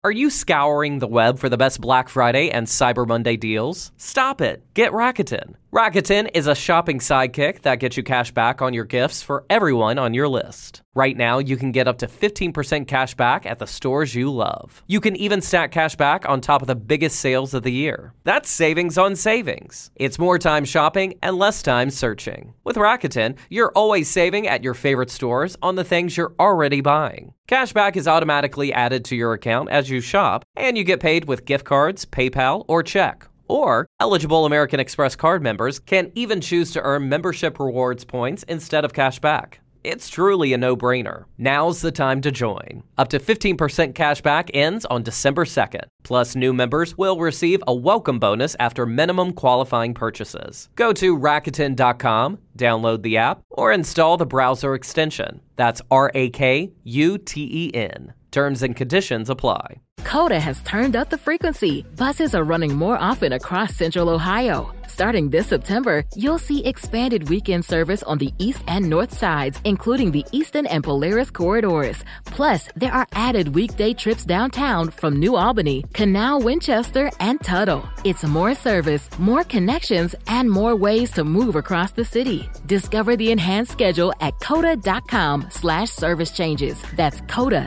Are you scouring the web for the best Black Friday and Cyber Monday deals? Stop it. Get Rakuten. Rakuten is a shopping sidekick that gets you cash back on your gifts for everyone on your list. Right now, you can get up to 15% cash back at the stores you love. You can even stack cash back on top of the biggest sales of the year. That's savings on savings. It's more time shopping and less time searching. With Rakuten, you're always saving at your favorite stores on the things you're already buying. Cashback is automatically added to your account as you shop, and you get paid with gift cards, PayPal, or check. Or, eligible American Express card members can even choose to earn membership rewards points instead of cash back. It's truly a no-brainer. Now's the time to join. Up to 15% cash back ends on December 2nd. Plus, new members will receive a welcome bonus after minimum qualifying purchases. Go to Rakuten.com, download the app, or install the browser extension. That's Rakuten. Terms and conditions apply. Coda has turned up the frequency. Buses are running more often across Central Ohio. Starting this September, you'll see expanded weekend service on the east and north sides, including the Eastern and Polaris corridors. Plus, there are added weekday trips downtown from New Albany, Canal, Winchester, and Tuttle. It's more service, more connections, and more ways to move across the city. Discover the enhanced schedule at coda.com/service changes. That's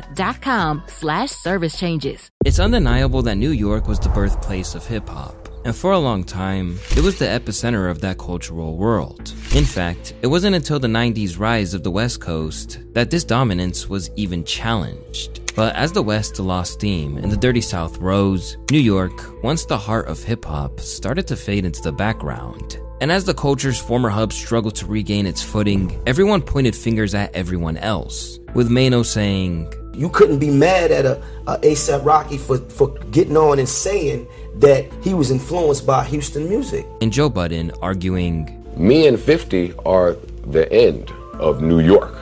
coda.com/service changes. It's undeniable that New York was the birthplace of hip-hop. And for a long time, it was the epicenter of that cultural world. In fact, it wasn't until the 90s rise of the West Coast that this dominance was even challenged. But as the West lost steam and the Dirty South rose, New York, once the heart of hip-hop, started to fade into the background. And as the culture's former hub struggled to regain its footing, everyone pointed fingers at everyone else, with Mano saying, "You couldn't be mad at a A$AP Rocky for getting on and saying that he was influenced by Houston music." And Joe Budden arguing, "Me and 50 are the end of New York.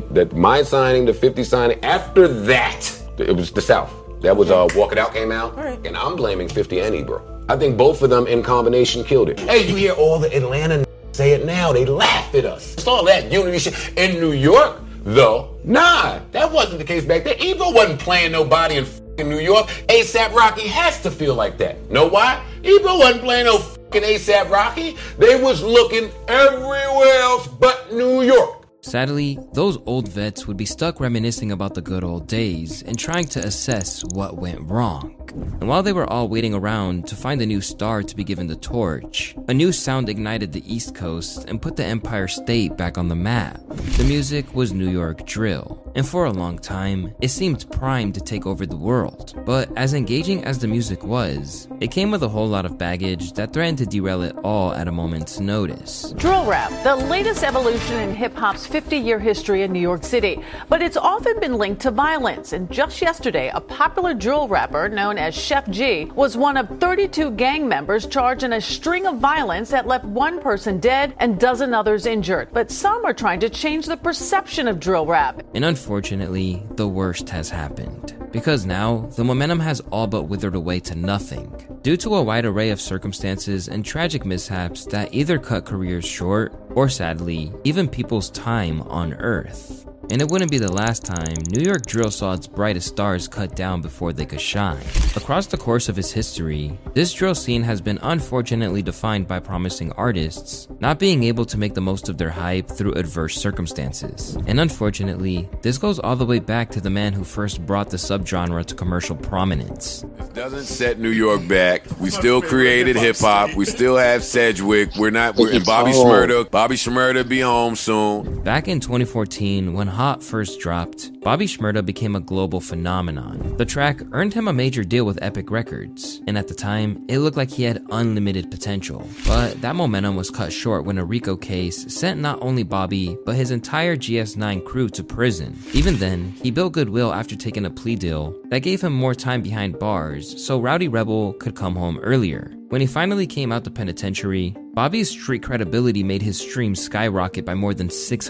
My signing, the 50 signing, after that, it was the South. That was Walk It Out came out, and I'm blaming 50 and Ebro. I think both of them in combination killed it. Hey, you hear all the Atlanta say it now, they laugh at us. It's all that unity shit. In New York, though, nah, that wasn't the case back then. Ebro wasn't playing nobody in New York. A$AP Rocky has to feel like that. Know why? Ebro wasn't playing no A$AP Rocky. They was looking everywhere else but New York." Sadly, those old vets would be stuck reminiscing about the good old days and trying to assess what went wrong. And while they were all waiting around to find a new star to be given the torch, a new sound ignited the East Coast and put the Empire State back on the map. The music was New York drill, and for a long time, it seemed primed to take over the world. But as engaging as the music was, it came with a whole lot of baggage that threatened to derail it all at a moment's notice. Drill rap, the latest evolution in hip-hop's 50-year history in New York City. But it's often been linked to violence. And just yesterday, a popular drill rapper known as Chef G was one of 32 gang members charged in a string of violence that left one person dead and dozen others injured. But some are trying to change the perception of drill rap. And unfortunately, the worst has happened. Because now, the momentum has all but withered away to nothing, due to a wide array of circumstances and tragic mishaps that either cut careers short, or sadly, even people's time on Earth. And it wouldn't be the last time New York drill saw its brightest stars cut down before they could shine. Across the course of its history, this drill scene has been unfortunately defined by promising artists not being able to make the most of their hype through adverse circumstances. And unfortunately, this goes all the way back to the man who first brought the subgenre to commercial prominence. This doesn't set New York back. We still created hip-hop. We still have Sedgwick. We're in Bobby Shmurda. Bobby Shmurda be home soon. Back in 2014, when Hot first dropped, Bobby Shmurda became a global phenomenon. The track earned him a major deal with Epic Records, and at the time, it looked like he had unlimited potential. But that momentum was cut short when a RICO case sent not only Bobby, but his entire GS9 crew to prison. Even then, he built goodwill after taking a plea deal that gave him more time behind bars, so Rowdy Rebel could come home earlier. When he finally came out the penitentiary, Bobby's street credibility made his streams skyrocket by more than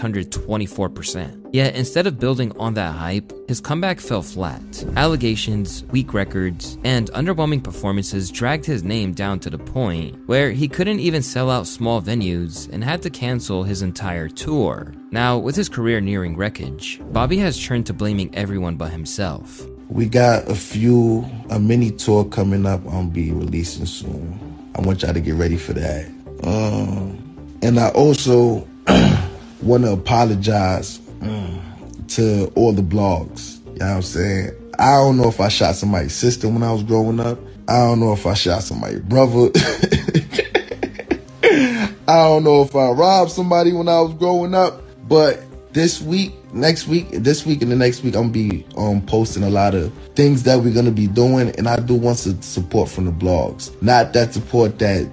624%. Yet instead of building on that hype, his comeback fell flat. Allegations, weak records, and underwhelming performances dragged his name down to the point where he couldn't even sell out small venues and had to cancel his entire tour. Now, with his career nearing wreckage, Bobby has turned to blaming everyone but himself. We got a mini tour coming up. I'll be releasing soon. I want y'all to get ready for that. And I also want to apologize to all the blogs. You know what I'm saying? I don't know if I shot somebody's sister when I was growing up. I don't know if I shot somebody's brother. I don't know if I robbed somebody when I was growing up. But this week, and the next week, I'm going to be posting a lot of things that we're going to be doing. And I do want some support from the blogs. Not that support that,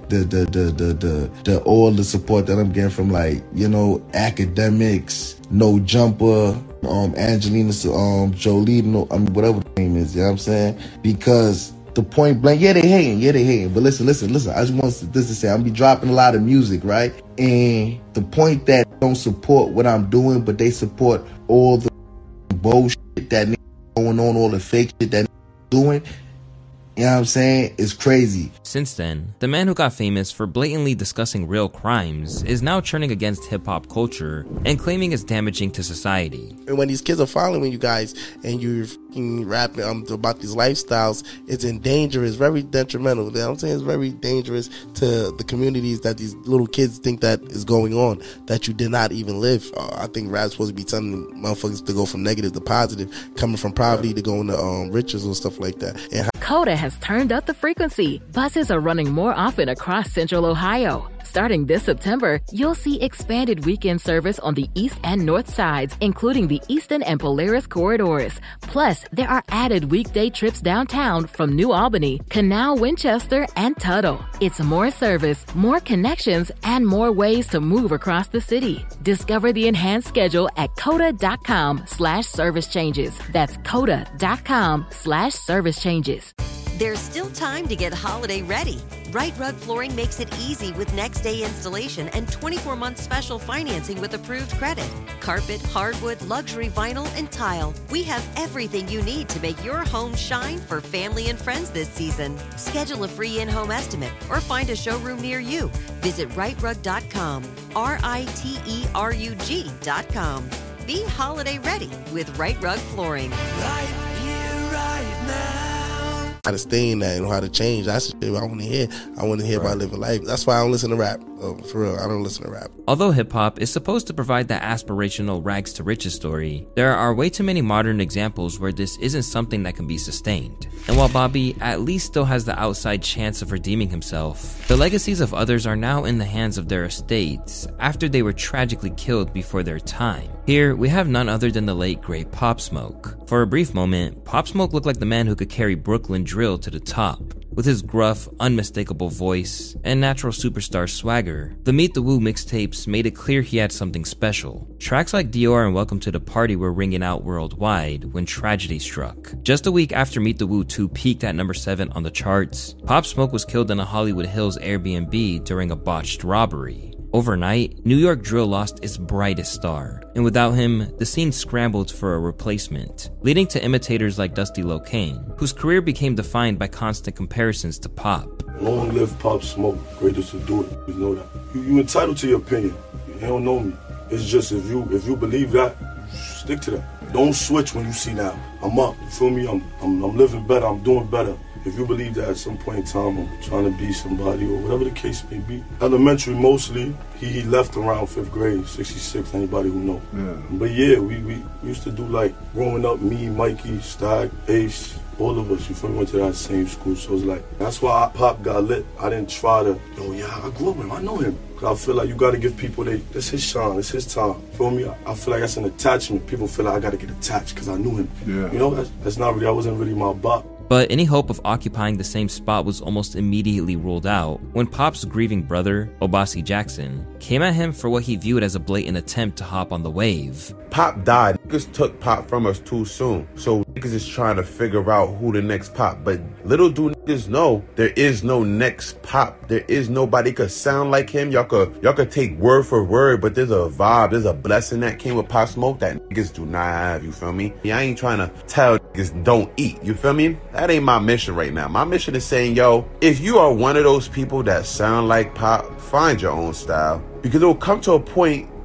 all the support that I'm getting from, like, you know, academics, No Jumper, Angelina Jolie, whatever the name is, you know what I'm saying? Because the point blank, yeah, they hating. But listen. I just want this to say, I'm be dropping a lot of music, right? And the point that don't support what I'm doing, but they support all the bullshit that going on, all the fake shit that doing, you know what I'm saying, is crazy. Since then, the man who got famous for blatantly discussing real crimes is now turning against hip-hop culture and claiming it's damaging to society. And when these kids are following you guys and you're rapping about these lifestyles, it's in danger. It's very detrimental. You know what I'm saying? It's very dangerous to the communities that these little kids think that is going on, that you did not even live. I think rap's supposed to be telling motherfuckers to go from negative to positive, coming from poverty to going to riches and stuff like that. And Coda has turned up the frequency. Buses are running more often across Central Ohio. Starting this September, you'll see expanded weekend service on the east and north sides, including the Eastern and Polaris corridors. Plus, there are added weekday trips downtown from New Albany, Canal, Winchester, and Tuttle. It's more service, more connections, and more ways to move across the city. Discover the enhanced schedule at coda.com/service changes. That's coda.com/service changes. There's still time to get holiday ready. Right Rug Flooring makes it easy with next day installation and 24-month special financing with approved credit. Carpet, hardwood, luxury vinyl, and tile. We have everything you need to make your home shine for family and friends this season. Schedule a free in-home estimate or find a showroom near you. Visit rightrug.com, RITERUG.com. Be holiday ready with Right Rug Flooring. Right here, right now. How to stay in that and how to change. That's the shit I want to hear. I want to hear about living life. That's why I don't listen to rap. For real, I don't listen to rap. Although hip-hop is supposed to provide that aspirational rags to riches story, there are way too many modern examples where this isn't something that can be sustained. And while Bobby at least still has the outside chance of redeeming himself, the legacies of others are now in the hands of their estates after they were tragically killed before their time. Here, we have none other than the late great Pop Smoke. For a brief moment, Pop Smoke looked like the man who could carry Brooklyn drill to the top. With his gruff, unmistakable voice and natural superstar swagger, the Meet the Woo mixtapes made it clear he had something special. Tracks like Dior and Welcome to the Party were ringing out worldwide when tragedy struck. Just a week after Meet the Woo 2 peaked at number 7 on the charts, Pop Smoke was killed in a Hollywood Hills Airbnb during a botched robbery. Overnight, New York drill lost its brightest star, and without him, the scene scrambled for a replacement, leading to imitators like Dusty Locane, whose career became defined by constant comparisons to Pop. Long live Pop Smoke, greatest to do it. You know that. You entitled to your opinion. You don't know me. It's just if you believe that, stick to that. Don't switch when you see now. I'm up. You feel me? I'm living better. I'm doing better. If you believe that at some point in time I'm trying to be somebody or whatever the case may be. Elementary mostly, he left around 5th grade, 66, anybody who know. Yeah. But yeah, we used to do like growing up, me, Mikey, Stag, Ace, all of us, you feel me, went to that same school. So it's like, that's why Pop got lit. I didn't try to, I grew up with him, I know him. Cause I feel like you gotta give people, this his shine, it's his time. Feel me? I feel like that's an attachment. People feel like I gotta get attached cause I knew him. Yeah. You know, that's not really, that wasn't really my bop. But any hope of occupying the same spot was almost immediately ruled out when Pop's grieving brother, Obasi Jackson, came at him for what he viewed as a blatant attempt to hop on the wave. Pop died. Niggas took Pop from us too soon. So niggas is trying to figure out who the next Pop. But little do niggas know, there is no next Pop. There is nobody could sound like him. Y'all could take word for word, but there's a vibe, there's a blessing that came with Pop Smoke that niggas do not have, you feel me? I ain't trying to tell niggas don't eat, you feel me? That ain't my mission right now. My mission is saying, yo, if you are one of those people that sound like Pop, find your own style. Because it will come to a point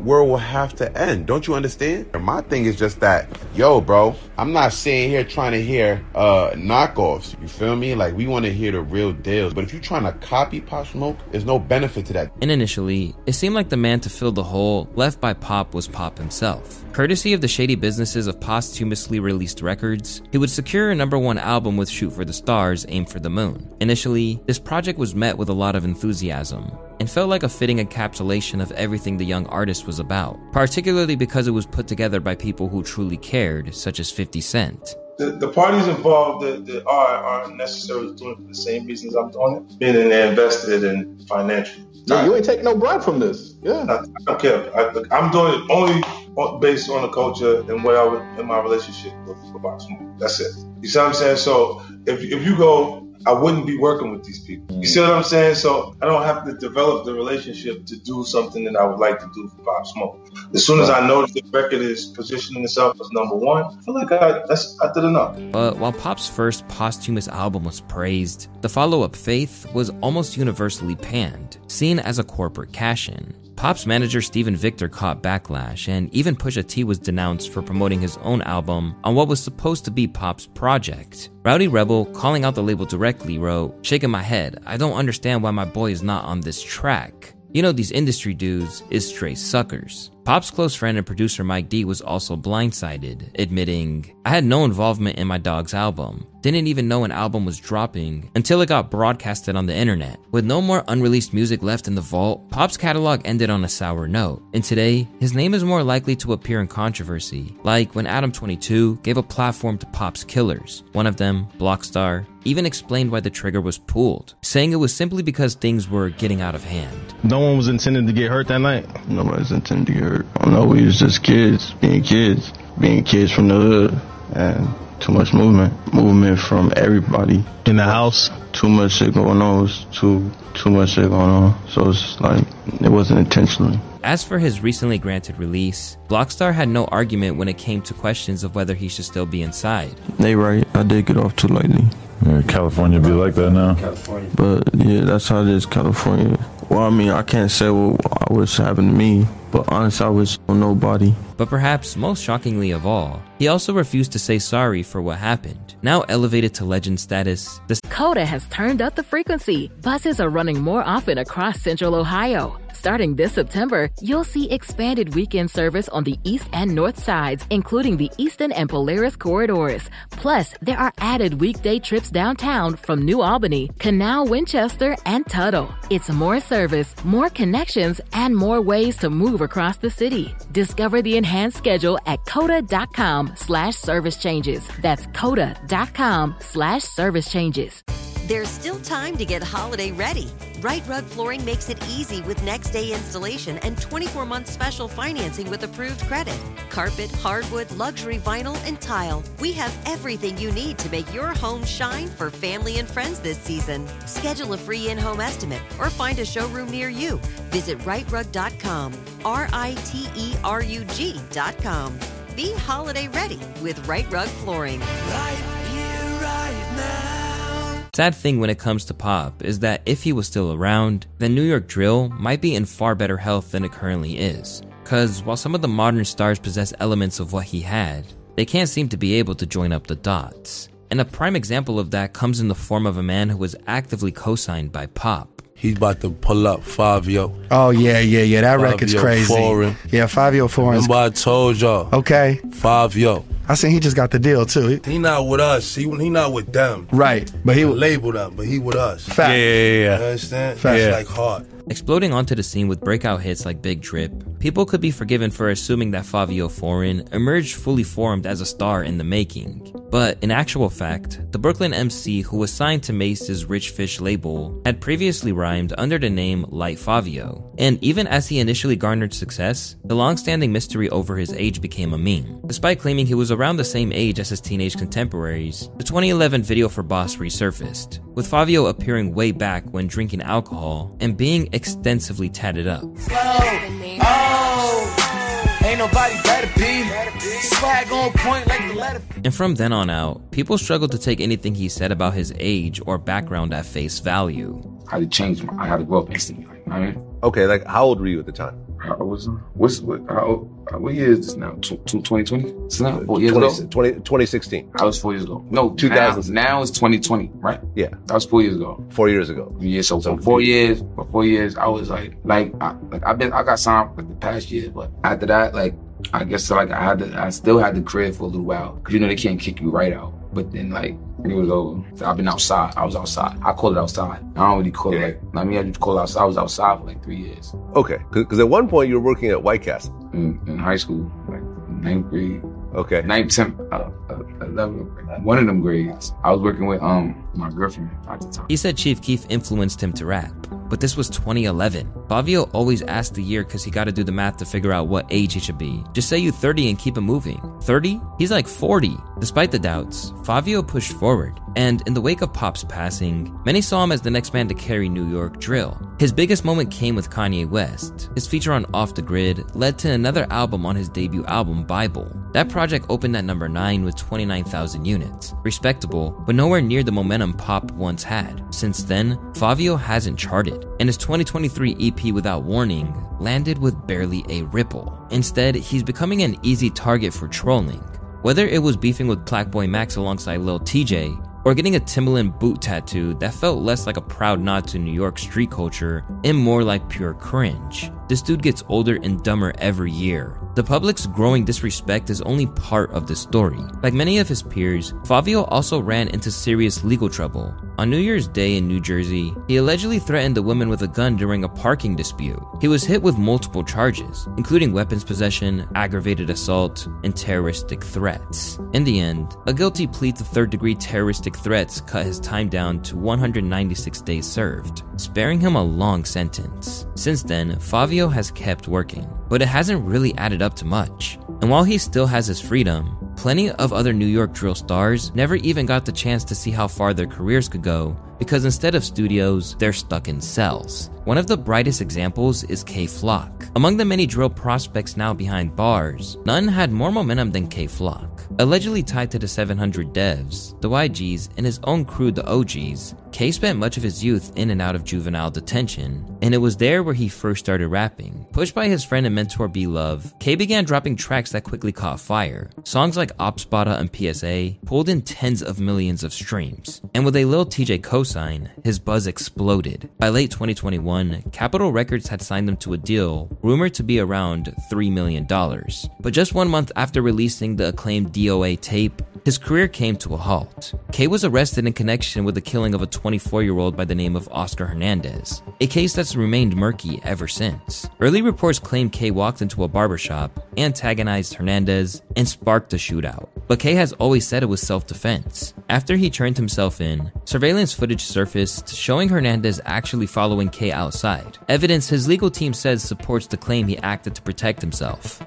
world will have to end. Don't you understand? My thing is just that, yo, bro, I'm not sitting here trying to hear knockoffs. You feel me? Like, we want to hear the real deals. But if you're trying to copy Pop Smoke, there's no benefit to that. And initially, it seemed like the man to fill the hole left by Pop was Pop himself. Courtesy of the shady businesses of posthumously released records, he would secure a #1 album with Shoot for the Stars, Aim for the Moon. Initially, this project was met with a lot of enthusiasm and felt like a fitting encapsulation of everything the young artist was about, particularly because it was put together by people who truly cared, such as 50 Cent. The parties involved that are necessarily doing it for the same reasons I'm doing it, meaning they're invested in financially. Yeah, you ain't taking no bread from this. Yeah, I don't care. I'm doing it only based on the culture and what I would in my relationship with Pop Smoke. That's it. You see what I'm saying? So if you go, I wouldn't be working with these people. You see what I'm saying? So I don't have to develop the relationship to do something that I would like to do for Pop Smoke. As soon as I know that the record is positioning itself as #1, I feel like I did enough. But while Pop's first posthumous album was praised, the follow-up Faith was almost universally panned, seen as a corporate cash-in. Pop's manager Steven Victor caught backlash, and even Pusha T was denounced for promoting his own album on what was supposed to be Pop's project. Rowdy Rebel, calling out the label directly, wrote, "Shaking my head, I don't understand why my boy is not on this track. You know these industry dudes is straight suckers." Pop's close friend and producer Mike D was also blindsided, admitting, "I had no involvement in my dog's album. Didn't even know an album was dropping until it got broadcasted on the internet." With no more unreleased music left in the vault, Pop's catalog ended on a sour note, and today, his name is more likely to appear in controversy, like when Adam 22 gave a platform to Pop's killers. One of them, Blockstar, even explained why the trigger was pulled, saying it was simply because things were getting out of hand. No one was intended to get hurt that night? Nobody's intended to get hurt. I know we was just kids being kids from the hood, and too much movement from everybody in the house. Too much shit going on. It was too much shit going on. So it's like it wasn't intentional. As for his recently granted release, Blockstar had no argument when it came to questions of whether he should still be inside. They right, I did get off too lightly. Yeah, California be like that now. But yeah, that's how it is, California. Well, I mean, I can't say what I wish happened to me, but honestly, I wish on nobody. But perhaps most shockingly of all, he also refused to say sorry for what happened. Now elevated to legend status, Coda has turned up the frequency. Buses are running more often across Central Ohio. Starting this September, you'll see expanded weekend service on the east and north sides, including the Eastern and Polaris corridors. Plus, there are added weekday trips downtown from New Albany, Canal, Winchester, and Tuttle. It's more service, more connections, and more ways to move across the city. Discover the enhanced schedule at coda.com/service changes. That's coda.com/service changes. There's still time to get holiday ready. Right Rug Flooring makes it easy with next day installation and 24-month special financing with approved credit. Carpet, hardwood, luxury vinyl, and tile. We have everything you need to make your home shine for family and friends this season. Schedule a free in-home estimate or find a showroom near you. Visit rightrug.com, RITERUG.com. Be holiday ready with Right Rug Flooring. Right here, right now. Sad thing when it comes to Pop is that if he was still around, then New York drill might be in far better health than it currently is. Cause while some of the modern stars possess elements of what he had, they can't seem to be able to join up the dots. And a prime example of that comes in the form of a man who was actively co-signed by Pop. He's about to pull up Fivio. Oh, yeah. That record's crazy. Foreign. Yeah, Fivio Foreign. Remember I told y'all. Okay. Fivio. I seen he just got the deal, too. He not with us. He not with them. Right. But he labeled them, but he with us. Fact. Yeah. You understand? Fact. It's like hard. Exploding onto the scene with breakout hits like Big Drip, people could be forgiven for assuming that Fivio Foreign emerged fully formed as a star in the making. But in actual fact, the Brooklyn MC who was signed to Mace's Rich Fish label had previously rhymed under the name Light Fivio. And even as he initially garnered success, the long-standing mystery over his age became a meme. Despite claiming he was around the same age as his teenage contemporaries, the 2011 video for Boss resurfaced, with Fivio appearing way back when drinking alcohol and being extensively tatted up. Ain't nobody better be. Swag on point like the letter. And from then on out, people struggled to take anything he said about his age or background at face value. I had to change, I had to grow up instantly, right? Okay, like how old were you at the time? what year is this now? 2020? It's now 4 years ago? 2016. I was 4 years ago. No, 2000. Now it's 2020, right? Yeah. That was 4 years ago. 4 years ago. Yeah, so for 4 years, I was I got signed for the past year, but after that, I guess I still had the crib for a little while, cause they can't kick you right out. But then it was over. So I've been outside. I was outside. I call it outside. I don't really call it I just call it outside. I was outside for 3 years. Okay, because at one point you were working at White Castle. In high school, 9th grade. Okay. 9th, 10th, 11th grade. One of them grades. I was working with my girlfriend at the time. He said Chief Keef influenced him to rap, but this was 2011. Fabio always asked the year because he got to do the math to figure out what age he should be. Just say you 30 and keep it moving. 30? He's like 40. Despite the doubts, Fabio pushed forward. And in the wake of Pop's passing, many saw him as the next man to carry New York drill. His biggest moment came with Kanye West. His feature on Off the Grid led to another album on his debut album, Bible. That project opened at number 9 with 29,000 units. Respectable, but nowhere near the momentum Pop once had. Since then, Fabio hasn't charted, and his 2023 EP Without Warning landed with barely a ripple. Instead, he's becoming an easy target for trolling. Whether it was beefing with Plackboy Max alongside Lil TJ, or getting a Timbaland boot tattoo that felt less like a proud nod to New York street culture and more like pure cringe. This dude gets older and dumber every year. The public's growing disrespect is only part of the story. Like many of his peers, Fabio also ran into serious legal trouble. On New Year's Day in New Jersey, he allegedly threatened a woman with a gun during a parking dispute. He was hit with multiple charges, including weapons possession, aggravated assault, and terroristic threats. In the end, a guilty plea to third-degree terroristic threats cut his time down to 196 days served, sparing him a long sentence. Since then, Fabio has kept working, but it hasn't really added up to much. And while he still has his freedom, plenty of other New York drill stars never even got the chance to see how far their careers could go because instead of studios, they're stuck in cells. One of the brightest examples is K Flock. Among the many drill prospects now behind bars, none had more momentum than K Flock. Allegedly tied to the 700 devs, the YGs, and his own crew, the OGs, K spent much of his youth in and out of juvenile detention, and it was there where he first started rapping. Pushed by his friend and mentor B-Love, K began dropping tracks that quickly caught fire. Songs like Opsbata and PSA pulled in tens of millions of streams, and with a Lil TJ cosign, his buzz exploded. By late 2021, Capitol Records had signed him to a deal rumored to be around $3 million. But just 1 month after releasing the acclaimed DOA tape, his career came to a halt. K was arrested in connection with the killing of a 24-year-old by the name of Oscar Hernandez, a case that's remained murky ever since. Early reports claim K walked into a barbershop, antagonized Hernandez, and sparked a shootout. But K has always said it was self-defense. After he turned himself in, surveillance footage surfaced showing Hernandez actually following K outside, evidence his legal team says supports the claim he acted to protect himself.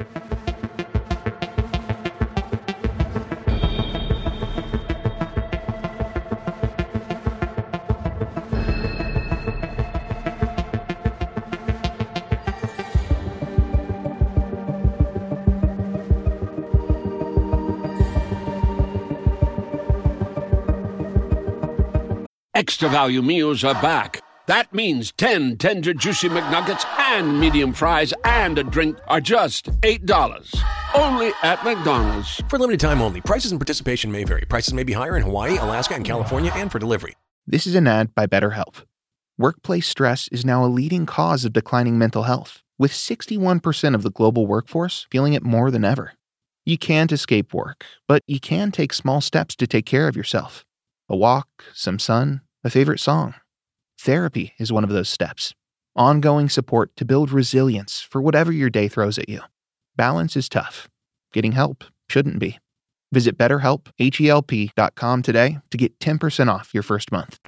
Extra value meals are back. That means 10 tender, juicy McNuggets and medium fries and a drink are just $8. Only at McDonald's. For limited time only. Prices and participation may vary. Prices may be higher in Hawaii, Alaska, and California, and for delivery. This is an ad by BetterHelp. Workplace stress is now a leading cause of declining mental health, with 61% of the global workforce feeling it more than ever. You can't escape work, but you can take small steps to take care of yourself. A walk, some sun, a favorite song. Therapy is one of those steps. Ongoing support to build resilience for whatever your day throws at you. Balance is tough. Getting help shouldn't be. Visit BetterHelp.com today to get 10% off your first month.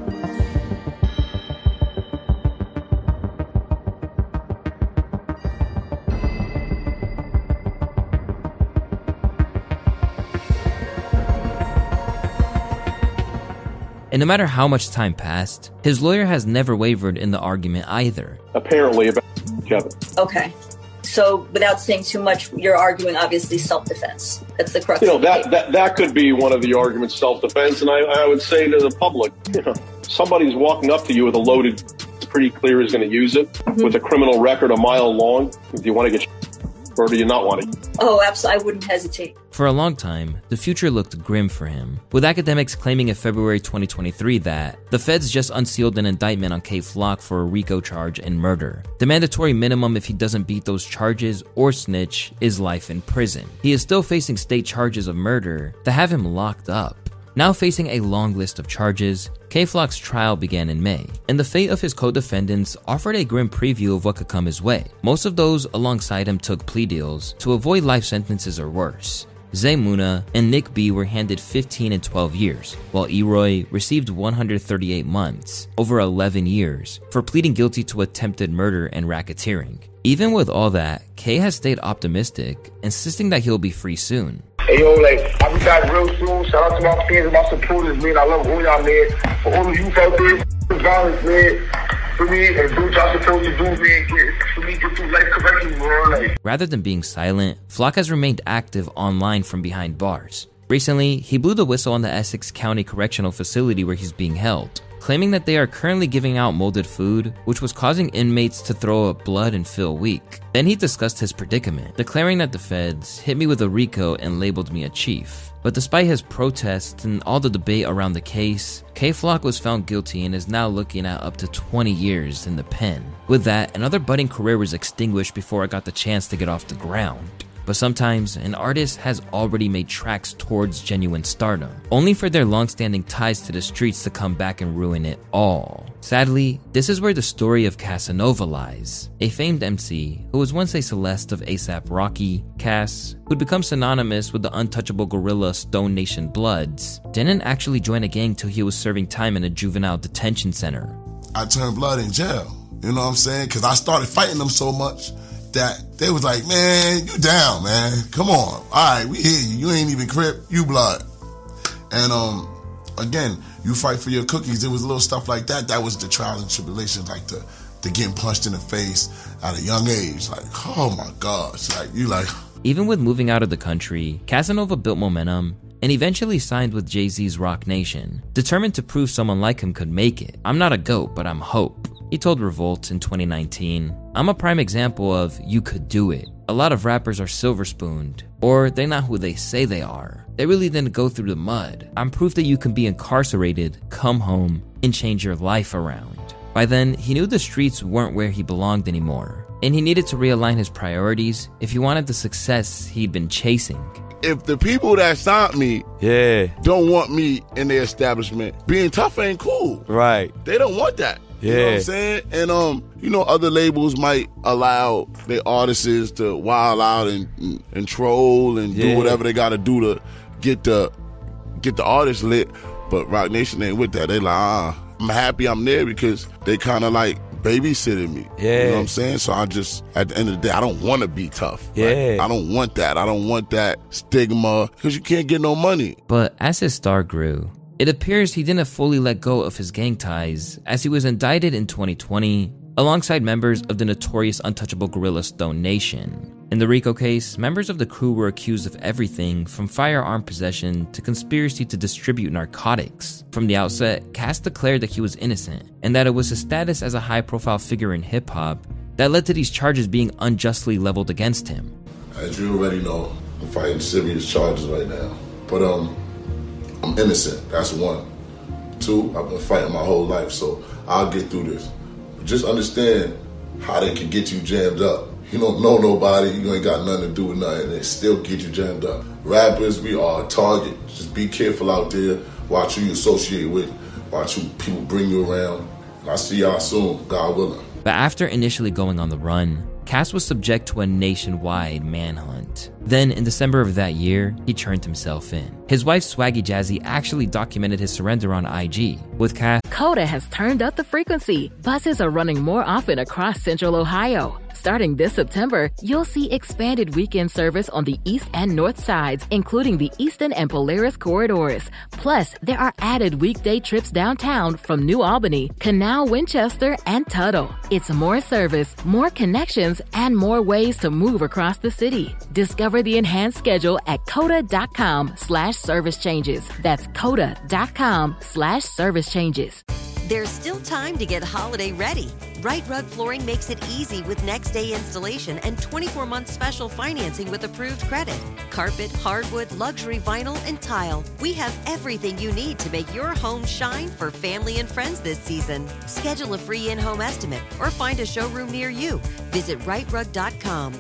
And no matter how much time passed, his lawyer has never wavered in the argument either. Apparently about Kevin. Okay. So without saying too much, you're arguing obviously self-defense. That's the crux. That could be one of the arguments, self-defense. And I would say to the public, somebody's walking up to you with a loaded pretty clear he's going to use it. With a criminal record a mile long, do you want to get or do you not want to? Oh, absolutely. I wouldn't hesitate. For a long time, the future looked grim for him, with academics claiming in February 2023 that the feds just unsealed an indictment on Kay Flock for a RICO charge and murder. The mandatory minimum if he doesn't beat those charges or snitch is life in prison. He is still facing state charges of murder that have him locked up. Now facing a long list of charges, Kay Flock's trial began in May, and the fate of his co-defendants offered a grim preview of what could come his way. Most of those alongside him took plea deals to avoid life sentences or worse. Zay Muna and Nick B were handed 15 and 12 years, while Eroy received 138 months, over 11 years, for pleading guilty to attempted murder and racketeering. Even with all that, Kay has stayed optimistic, insisting that he'll be free soon. Hey yo, I'll be back real soon. Shout out to my fans and my supporters, man. I love all y'all, man. For all of you out there, violence, man. For me, and do what y'all supposed to do, man. For me, get through life correctly, man. Rather than being silent, Flock has remained active online from behind bars. Recently, he blew the whistle on the Essex County Correctional Facility where he's being held, claiming that they are currently giving out molded food, which was causing inmates to throw up blood and feel weak. Then he discussed his predicament, declaring that the feds hit me with a RICO and labeled me a chief. But despite his protests and all the debate around the case, Kay Flock was found guilty and is now looking at up to 20 years in the pen. With that, another budding career was extinguished before I got the chance to get off the ground. But sometimes, an artist has already made tracks towards genuine stardom, only for their long-standing ties to the streets to come back and ruin it all. Sadly, this is where the story of Casanova lies, a famed MC who was once a Celeste of A$AP Rocky. Cass, who'd become synonymous with the untouchable gorilla Stone Nation Bloods, didn't actually join a gang till he was serving time in a juvenile detention center. I turned blood in jail, you know what I'm saying? Because I started fighting them so much that they was like, man, you down, man. Come on. All right, we hear you. You ain't even Crip, you blood. And again, you fight for your cookies. There was little stuff like that. That was the trials and tribulations, like the getting punched in the face at a young age. Like, oh my gosh. Like, you like... Even with moving out of the country, Casanova built momentum and eventually signed with Jay-Z's Roc Nation, determined to prove someone like him could make it. I'm not a GOAT, but I'm hope. He told Revolt in 2019, I'm a prime example of you could do it. A lot of rappers are silver-spooned, or they're not who they say they are. They really didn't go through the mud. I'm proof that you can be incarcerated, come home, and change your life around. By then, he knew the streets weren't where he belonged anymore, and he needed to realign his priorities if he wanted the success he'd been chasing. If the people that signed me don't want me in their establishment, being tough ain't cool. Right. They don't want that. You know what I'm saying? And, you know, other labels might allow their artists to wild out and troll and do whatever they got to do to get the artist lit. But Roc Nation ain't with that. They like, I'm happy I'm there because they kind of like babysitting me. You know what I'm saying? So I just, at the end of the day, I don't want to be tough. Right? I don't want that. I don't want that stigma because you can't get no money. But as his star grew, it appears he didn't fully let go of his gang ties as he was indicted in 2020 alongside members of the notorious untouchable gorilla Stone Nation. In the RICO case, members of the crew were accused of everything from firearm possession to conspiracy to distribute narcotics. From the outset, Cass declared that he was innocent and that it was his status as a high-profile figure in hip-hop that led to these charges being unjustly leveled against him. As you already know, I'm fighting serious charges right now. But I'm innocent, that's one. Two, I've been fighting my whole life, so I'll get through this. But just understand how they can get you jammed up. You don't know nobody, you ain't got nothing to do with nothing, they still get you jammed up. Rappers, we are a target. Just be careful out there, watch who you associate with, watch who people bring you around. I'll see y'all soon, God willing. But after initially going on the run, Cass was subject to a nationwide manhunt. Then, in December of that year, he turned himself in. His wife, Swaggy Jazzy, actually documented his surrender on IG. With Cass, Coda has turned up the frequency. Buses are running more often across Central Ohio. Starting this September, you'll see expanded weekend service on the east and north sides, including the Eastern and Polaris corridors. Plus, there are added weekday trips downtown from New Albany, Canal, Winchester, and Tuttle. It's more service, more connections, and more ways to move across the city. Discover the enhanced schedule at coda.com/service changes. That's coda.com/service changes. There's still time to get holiday ready. Right Rug Flooring makes it easy with next day installation and 24-month special financing with approved credit. Carpet, hardwood, luxury vinyl, and tile. We have everything you need to make your home shine for family and friends this season. Schedule a free in-home estimate or find a showroom near you. Visit rightrug.com,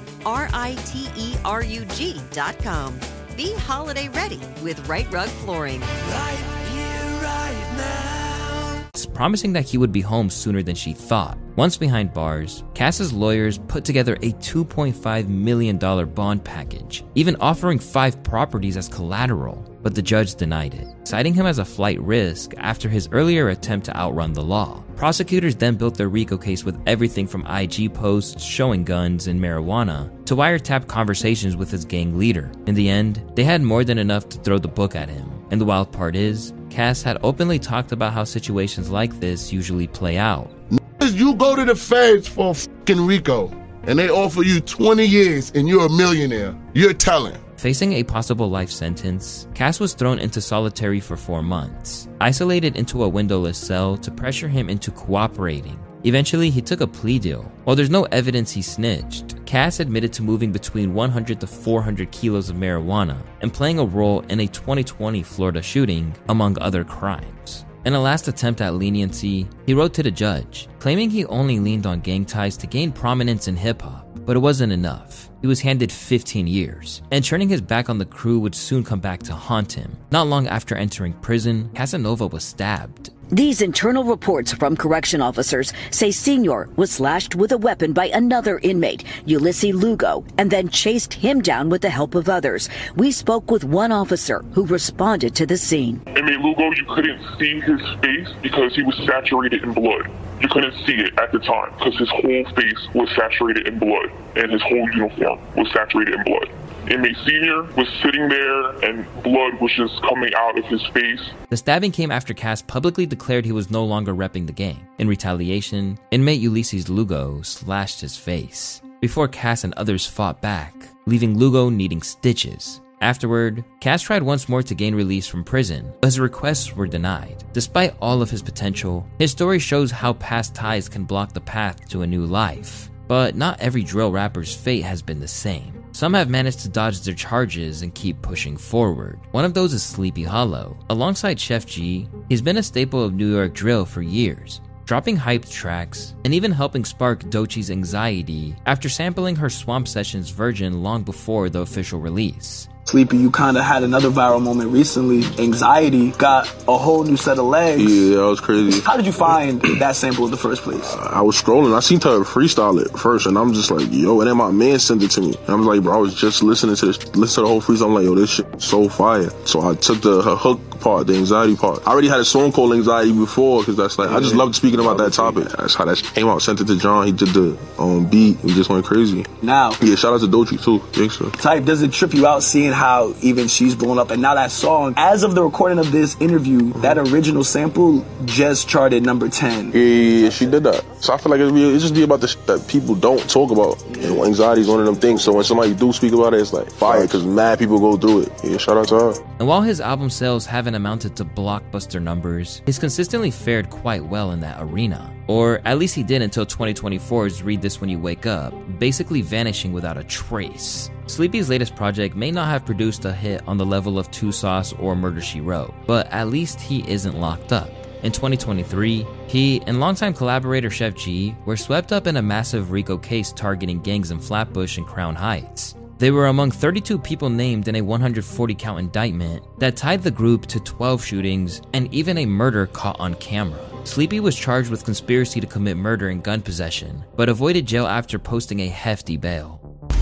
RITERUG.com. Be holiday ready with Right Rug Flooring. Right here, right now. Promising that he would be home sooner than she thought. Once behind bars, Cass's lawyers put together a $2.5 million bond package, even offering 5 properties as collateral, but the judge denied it, citing him as a flight risk after his earlier attempt to outrun the law. Prosecutors then built their RICO case with everything from IG posts showing guns and marijuana to wiretap conversations with his gang leader. In the end, they had more than enough to throw the book at him. And the wild part is, Cass had openly talked about how situations like this usually play out. You go to the feds for fucking RICO, and they offer you 20 years and you're a millionaire. You're telling. Facing a possible life sentence, Cass was thrown into solitary for 4 months, isolated into a windowless cell to pressure him into cooperating. Eventually, he took a plea deal. While there's no evidence he snitched, Cass admitted to moving between 100 to 400 kilos of marijuana and playing a role in a 2020 Florida shooting, among other crimes. In a last attempt at leniency, he wrote to the judge, claiming he only leaned on gang ties to gain prominence in hip-hop, but it wasn't enough. He was handed 15 years, and turning his back on the crew would soon come back to haunt him. Not long after entering prison, Casanova was stabbed. These internal reports from correction officers say Senior was slashed with a weapon by another inmate, Ulysses Lugo, and then chased him down with the help of others. We spoke with one officer who responded to the scene. Inmate Lugo, you couldn't see his face because he was saturated in blood. You couldn't see it at the time because his whole face was saturated in blood and his whole uniform was saturated in blood. Inmate Senior was sitting there and blood was just coming out of his face. The stabbing came after Cass publicly declared he was no longer repping the gang. In retaliation, inmate Ulysses Lugo slashed his face, before Cass and others fought back, leaving Lugo needing stitches. Afterward, Cass tried once more to gain release from prison, but his requests were denied. Despite all of his potential, his story shows how past ties can block the path to a new life. But not every drill rapper's fate has been the same. Some have managed to dodge their charges and keep pushing forward. One of those is Sleepy Hollow. Alongside Chef G, he's been a staple of New York drill for years, dropping hyped tracks and even helping spark Doechie's anxiety after sampling her Swamp Sessions version long before the official release. Sleepy, you kind of had another viral moment recently. Anxiety got a whole new set of legs. Yeah, that was crazy. How did you find that sample in the first place? I was scrolling. I seen her freestyle it first, and I'm just like, yo, and then my man sent it to me. And I'm like, bro, I was just listening to this, listen to the whole freestyle. I'm like, yo, this shit is so fire. So I took her hook part, the anxiety part. I already had a song called Anxiety before, because that's like, I just loved speaking about that topic. That's how that came out. Sent it to John. He did the beat. We just went crazy. Now, yeah, shout out to Doechie too. Gangsta. Type, does it trip you out seeing how even she's blown up? And now that song, as of the recording of this interview, that original sample just charted number 10. Yeah, she did that. So I feel like it just be about the shit that people don't talk about. And anxiety is one of them things. So when somebody do speak about it, it's like fire, because mad people go through it. Yeah, shout out to her. And while his album sales haven't amounted to blockbuster numbers, he's consistently fared quite well in that arena. Or at least he did until 2024's Read This When You Wake Up, basically vanishing without a trace. Sleepy's latest project may not have produced a hit on the level of 2 Sauce or Murder, She Wrote, but at least he isn't locked up. In 2023, he and longtime collaborator Chef G were swept up in a massive RICO case targeting gangs in Flatbush and Crown Heights. They were among 32 people named in a 140-count indictment that tied the group to 12 shootings and even a murder caught on camera. Sleepy was charged with conspiracy to commit murder and gun possession, but avoided jail after posting a hefty bail.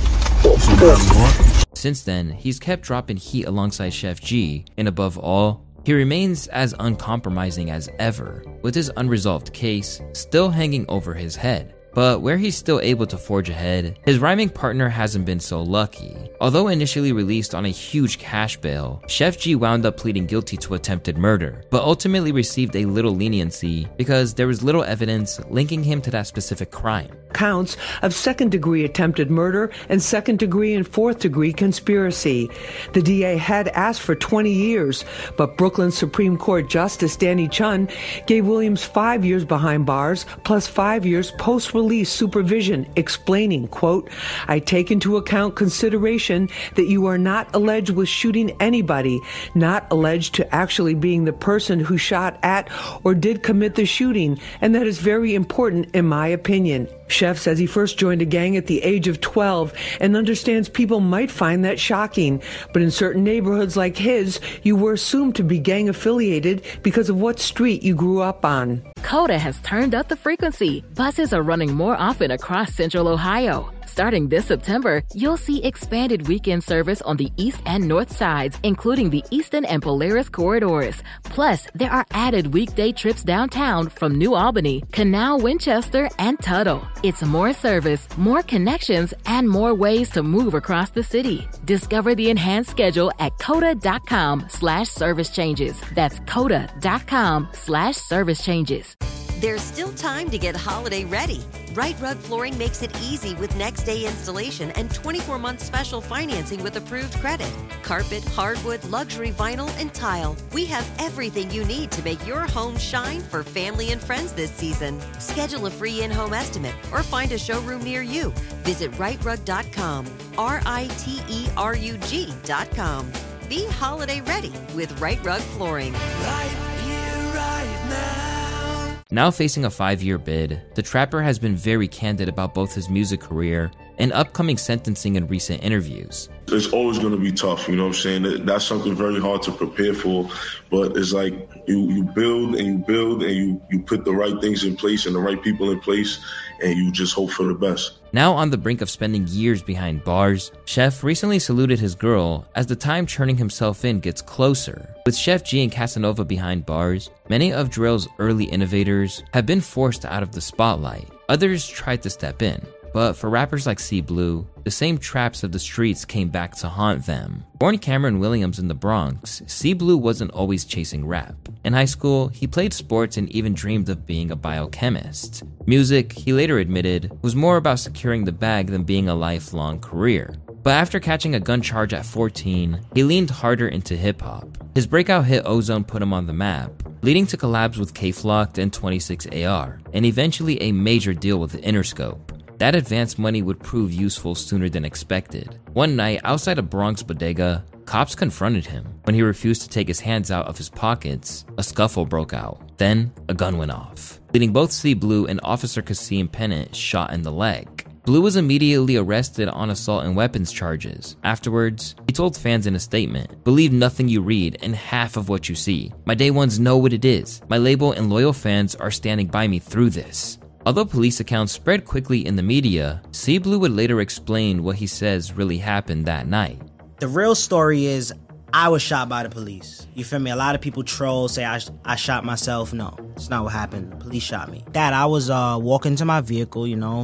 Since then, he's kept dropping heat alongside Chef G, and above all, he remains as uncompromising as ever, with his unresolved case still hanging over his head. But where he's still able to forge ahead, his rhyming partner hasn't been so lucky. Although initially released on a huge cash bail, Chef G wound up pleading guilty to attempted murder, but ultimately received a little leniency because there was little evidence linking him to that specific crime. counts of second-degree attempted murder and second-degree and fourth-degree conspiracy. The DA had asked for 20 years, but Brooklyn Supreme Court Justice Danny Chun gave Williams 5 years behind bars plus 5 years post-release supervision, explaining, quote, "I take into account consideration that you are not alleged with shooting anybody, not alleged to actually being the person who shot at or did commit the shooting, and that is very important in my opinion." Sheff says he first joined a gang at the age of 12 and understands people might find that shocking, but in certain neighborhoods like his, you were assumed to be gang affiliated because of what street you grew up on. Coda has turned up the frequency. Buses are running more often across Central Ohio. Starting this September, you'll see expanded weekend service on the east and north sides, including the Eastern and Polaris corridors. Plus, there are added weekday trips downtown from New Albany, Canal, Winchester, and Tuttle. It's more service, more connections, and more ways to move across the city. Discover the enhanced schedule at coda.com/service changes. That's coda.com/service changes. There's still time to get holiday ready. Right Rug Flooring makes it easy with next day installation and 24-month special financing with approved credit. Carpet, hardwood, luxury vinyl, and tile. We have everything you need to make your home shine for family and friends this season. Schedule a free in-home estimate or find a showroom near you. Visit rightrug.com, RITERUG.com. Be holiday ready with Right Rug Flooring. Right here, right now. Now facing a 5-year bid, the Trapper has been very candid about both his music career and upcoming sentencing in recent interviews. It's always going to be tough, you know what I'm saying? That's something very hard to prepare for, but it's like you build and you build and you put the right things in place and the right people in place, and you just hope for the best. Now on the brink of spending years behind bars, Sheff recently saluted his girl as the time turning himself in gets closer. With Sheff G and Casanova behind bars, many of drill's early innovators have been forced out of the spotlight. Others tried to step in. But for rappers like C Blue, the same traps of the streets came back to haunt them. Born Cameron Williams in the Bronx, C Blue wasn't always chasing rap. In high school, he played sports and even dreamed of being a biochemist. Music, he later admitted, was more about securing the bag than being a lifelong career. But after catching a gun charge at 14, he leaned harder into hip-hop. His breakout hit Ozone put him on the map, leading to collabs with K-Flock and 26AR, and eventually a major deal with Interscope. That advance money would prove useful sooner than expected. One night, outside a Bronx bodega, cops confronted him. When he refused to take his hands out of his pockets, a scuffle broke out. Then, a gun went off, leading both C Blue and Officer Kasim Pennant shot in the leg. Blue was immediately arrested on assault and weapons charges. Afterwards, he told fans in a statement, "Believe nothing you read and half of what you see. My day ones know what it is. My label and loyal fans are standing by me through this." Although police accounts spread quickly in the media, C Blue would later explain what he says really happened that night. The real story is I was shot by the police. You feel me? A lot of people troll, say I shot myself. No, it's not what happened. The police shot me. Dad, I was walking to my vehicle,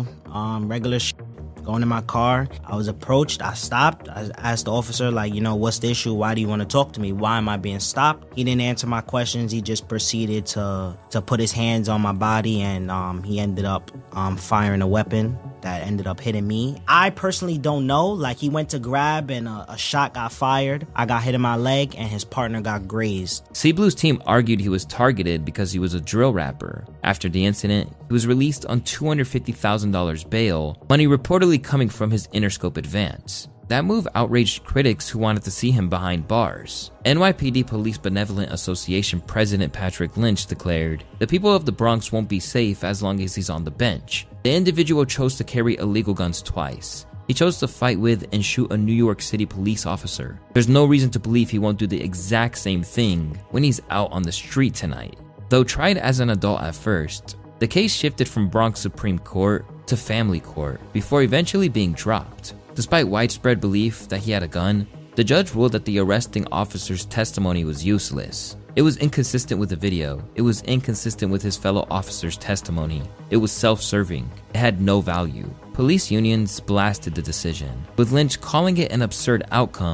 regular going in my car. I was approached. I stopped. I asked the officer, what's the issue? Why do you want to talk to me? Why am I being stopped? He didn't answer my questions. He just proceeded to put his hands on my body, and he ended up firing a weapon that ended up hitting me. I personally don't know. He went to grab and a shot got fired. I got hit in my leg and his partner got grazed. C Blue's team argued he was targeted because he was a drill rapper. After the incident, he was released on $250,000 bail, money reportedly coming from his Interscope advance. That move outraged critics who wanted to see him behind bars. NYPD Police Benevolent Association President Patrick Lynch declared, "The people of the Bronx won't be safe as long as he's on the bench." The individual chose to carry illegal guns twice. He chose to fight with and shoot a New York City police officer. There's no reason to believe he won't do the exact same thing when he's out on the street tonight. Though tried as an adult at first, the case shifted from Bronx Supreme Court to family court before eventually being dropped. Despite widespread belief that he had a gun, the judge ruled that the arresting officer's testimony was useless. It was inconsistent with the video. It was inconsistent with his fellow officer's testimony. It was self-serving. It had no value. Police unions blasted the decision, with Lynch calling it an absurd outcome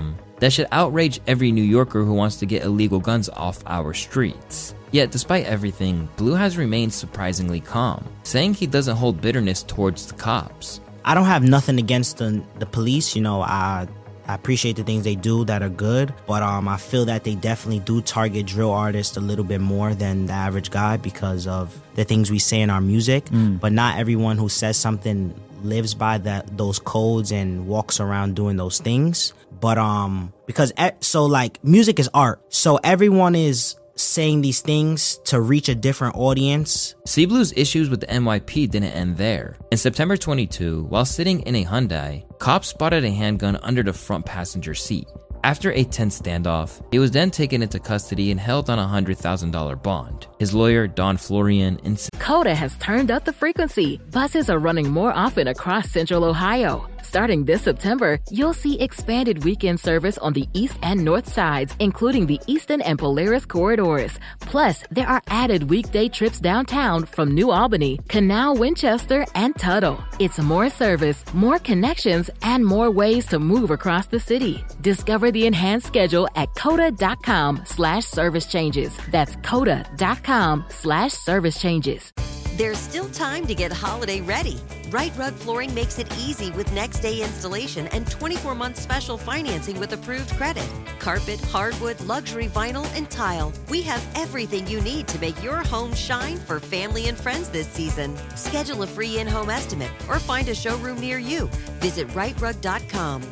that should outrage every New Yorker who wants to get illegal guns off our streets. Yet, despite everything, Blue has remained surprisingly calm, saying he doesn't hold bitterness towards the cops. I don't have nothing against the police. You know, I appreciate the things they do that are good, but I feel that they definitely do target drill artists a little bit more than the average guy because of the things we say in our music. But not everyone who says something lives by those codes and walks around doing those things. But because music is art, so everyone is saying these things to reach a different audience. C-Blue's issues with the NYPD didn't end there. In September 22, while sitting in a Hyundai, cops spotted a handgun under the front passenger seat. After a tense standoff, he was then taken into custody and held on a $100,000 bond. His lawyer, Don Florian, insisted. CODA has turned up the frequency. Buses are running more often across Central Ohio. Starting this September, you'll see expanded weekend service on the east and north sides, including the Eastern and Polaris corridors. Plus, there are added weekday trips downtown from New Albany, Canal, Winchester, and Tuttle. It's more service, more connections, and more ways to move across the city. Discover the enhanced schedule at coda.com/service changes. That's coda.com/service changes. There's still time to get holiday ready. Right Rug Flooring makes it easy with next-day installation and 24-month special financing with approved credit. Carpet, hardwood, luxury vinyl, and tile. We have everything you need to make your home shine for family and friends this season. Schedule a free in-home estimate or find a showroom near you. Visit rightrug.com,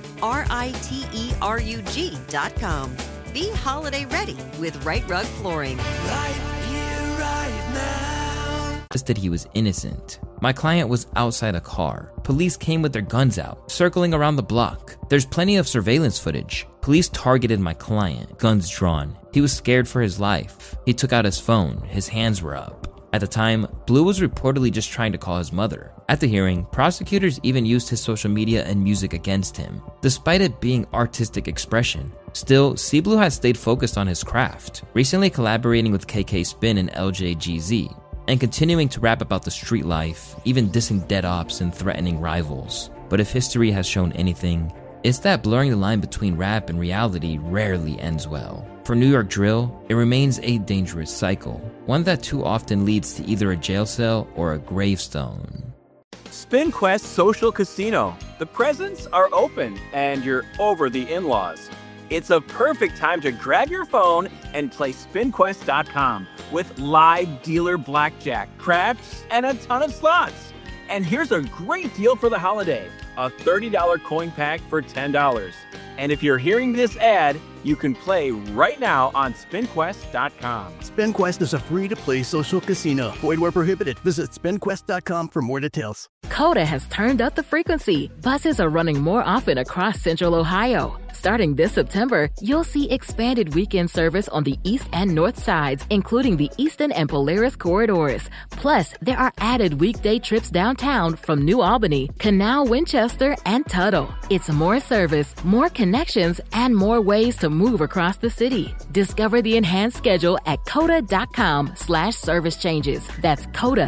RITERUG.com. Be holiday ready with Right Rug Flooring. Right here, right now. That he was innocent. My client was outside a car. Police came with their guns out, circling around the block. There's plenty of surveillance footage. Police targeted my client, guns drawn. He was scared for his life. He took out his phone. His hands were up. At the time, Blue was reportedly just trying to call his mother. At the hearing, prosecutors even used his social media and music against him, despite it being artistic expression. Still, C-Blue has stayed focused on his craft, recently collaborating with KK Spin and LJGZ, and continuing to rap about the street life, even dissing dead ops and threatening rivals. But if history has shown anything, it's that blurring the line between rap and reality rarely ends well. For New York drill, it remains a dangerous cycle, one that too often leads to either a jail cell or a gravestone. SpinQuest Social Casino. The presents are open and you're over the in-laws. It's a perfect time to grab your phone and play SpinQuest.com with live dealer blackjack, craps, and a ton of slots. And here's a great deal for the holiday, a $30 coin pack for $10. And if you're hearing this ad, you can play right now on SpinQuest.com. SpinQuest is a free-to-play social casino. Void where prohibited. Visit SpinQuest.com for more details. CODA has turned up the frequency. Buses are running more often across Central Ohio. Starting this September, you'll see expanded weekend service on the east and north sides, including the Eastern and Polaris corridors. Plus, there are added weekday trips downtown from New Albany, Canal, Winchester, and Tuttle. It's more service, more connections, and more ways to move across the city. Discover the enhanced schedule at coda.com/service changes. That's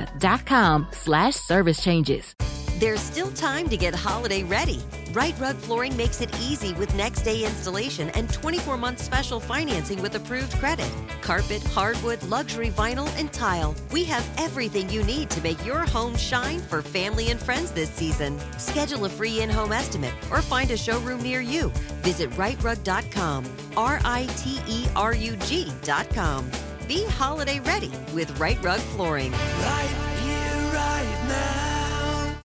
coda.com/service changes. There's still time to get holiday ready. Right Rug Flooring makes it easy with next-day installation and 24-month special financing with approved credit. Carpet, hardwood, luxury vinyl, and tile. We have everything you need to make your home shine for family and friends this season. Schedule a free in-home estimate or find a showroom near you. Visit rightrug.com, RITERUG.com. Be holiday ready with Right Rug Flooring. Right